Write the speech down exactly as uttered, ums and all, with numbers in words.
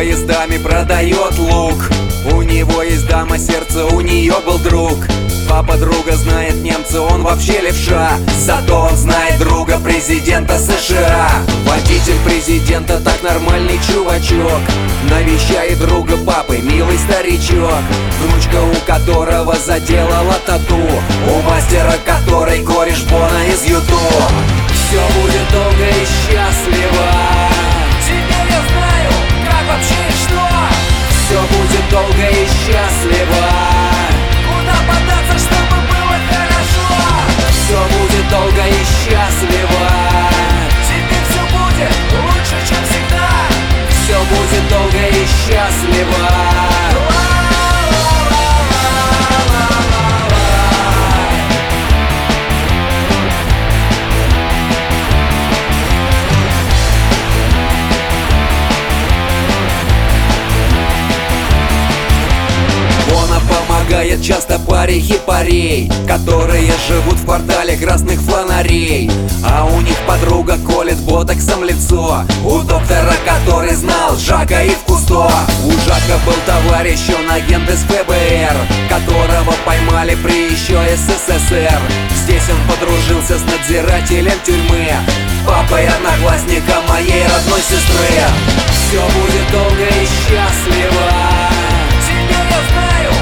поездами продает лук. У него есть дама, сердце, у нее был друг. Папа друга знает немца, он вообще левша. Зато он знает друга президента США. Водитель президента так нормальный чувачок. Навещает друга папы, милый старичок. Внучка, у которого заделала тату. У мастера, который кореш Бона из Ютуб. Все будет долго и счастливо. Теперь я знаю, как вообще и что. Все будет долго и счастливо. Куда податься, чтобы было хорошо? Все будет долго и счастливо. Теперь все будет лучше, чем всегда. Все будет долго и счастливо. Помогает часто паре хипарей, которые живут в квартале красных фонарей. А у них подруга колет ботоксом лицо. У доктора, который знал Жака и в Кусто. У Жака был товарищ, он агент из эф бэ эр, которого поймали при еще эс эс эс эр. Здесь он подружился с надзирателем тюрьмы, папой одноклассника моей родной сестры. Все будет долго и счастливо. Теперь я знаю,